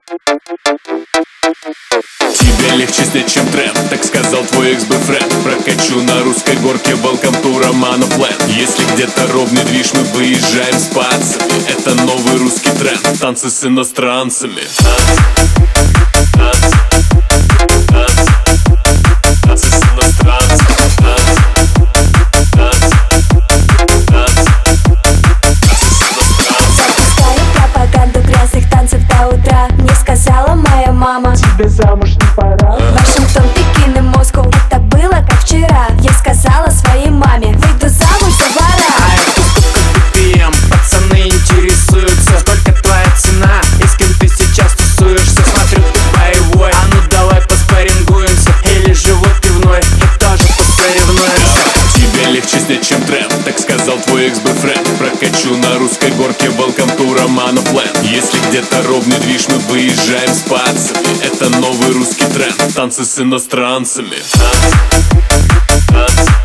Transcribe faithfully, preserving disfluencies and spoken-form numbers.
Тебе легче снять, чем тренд, так сказал твой экс-бойфренд. Прокачу на русской горке, welcome to Romano Plan. Если где-то ровный движ, мы выезжаем с пацами. Это новый русский тренд, танцы с иностранцами. Танцы, танцы, танцы с иностранцами. Танцы, танцы, танцы, танцы с иностранцами. Запускаю пропаганду грязных танцев до утра. Мне сказала моя мама: тебе замуж не пора. Вашингтон, Пекин и Москву, это было как вчера. Я сказала своей маме: выйду замуж за вора. А это сколько би пи эм, пацаны интересуются. Сколько твоя цена и с кем ты сейчас тусуешься? Смотрю, ты боевой, а ну давай поспорингуемся. Или живот пивной, и тоже посоревнуемся. Тебе легче снять, чем тренд, так сказал твой экс-бойфренд. Прокачу на русской горке, welcome to Romano Plan. Если где-то ровный движ, мы выезжаем с пацами. Это новый русский тренд, танцы с иностранцами. Танцы, танцы.